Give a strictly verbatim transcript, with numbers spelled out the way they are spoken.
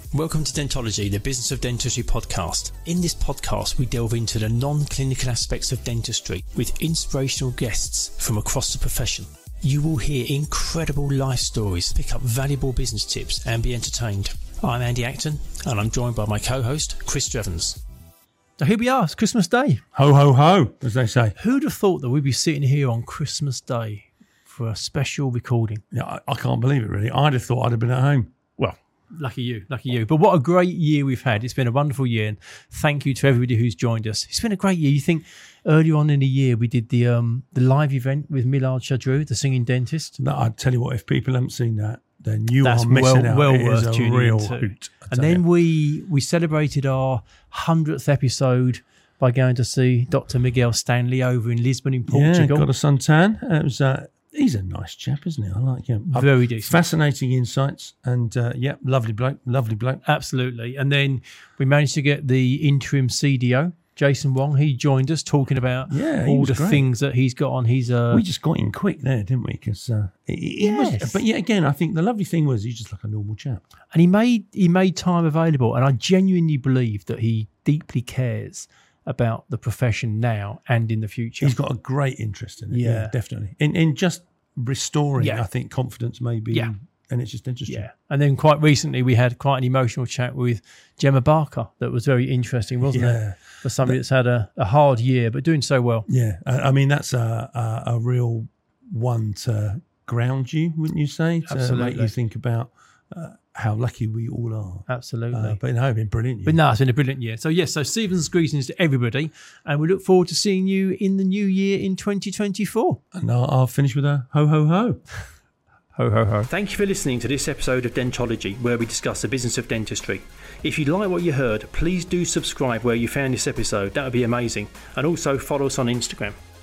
Welcome to Dentology, the Business of Dentistry podcast. In this podcast, we delve into the non-clinical aspects of dentistry with inspirational guests from across the profession. You will hear incredible life stories, pick up valuable business tips and be entertained. I'm Andy Acton and I'm joined by my co-host, Chris Drevens. So here we are, it's Christmas Day. Ho, ho, ho, as they say. Who'd have thought that we'd be sitting here on Christmas Day for a special recording? Yeah, I, I can't believe it, really. I'd have thought I'd have been at home. Well, lucky you, lucky you. But what a great year we've had. It's been a wonderful year, and thank you to everybody who's joined us. It's been a great year. You think earlier on in the year we did the um, the live event with Millard Chadru, the singing dentist. No, I tell you what, if people haven't seen that, then you That's are missing well, out. well It worth is a tuning real into. hoot, I And tell then you. we we celebrated our hundredth episode by going to see Doctor Miguel Stanley over in Lisbon in Portugal. Yeah, got a suntan. It was, uh, he's a nice chap, isn't he? I like him. Very Uh, decent. Fascinating insights. And, uh, yeah, lovely bloke, lovely bloke. Absolutely. And then we managed to get the interim C D O, Jason Wong. He joined us talking about Yeah, he all was the great. things that he's got on his... Uh, we just got in quick there, didn't we? Because uh, it, it Yes. was, but yeah, again, I think the lovely thing was he's just like a normal chap. and he made he made time available. And I genuinely believe that he deeply cares about the profession now and in the future. He's got a great interest in it. Yeah, Yeah. definitely. In in just restoring, Yeah. I think, confidence maybe. Yeah. And it's just interesting. Yeah. And then quite recently we had quite an emotional chat with Gemma Barker that was very interesting, wasn't Yeah. it? For somebody that's had a, a hard year but doing so well. Yeah, I, I mean that's a, a a real one to ground you, wouldn't you say? To make Absolutely. you think about uh, how lucky we all are. Absolutely. Uh, but no, it's been brilliant. But no, it's been a brilliant year. So yes, so Stephen's greetings to everybody, and we look forward to seeing you in the new year in twenty twenty-four. And I'll, I'll finish with a ho ho ho. Ho, ho, ho. Thank you for listening to this episode of Dentology, where we discuss the business of dentistry. If you like what you heard, please do subscribe where you found this episode. That would be amazing. And also follow us on Instagram.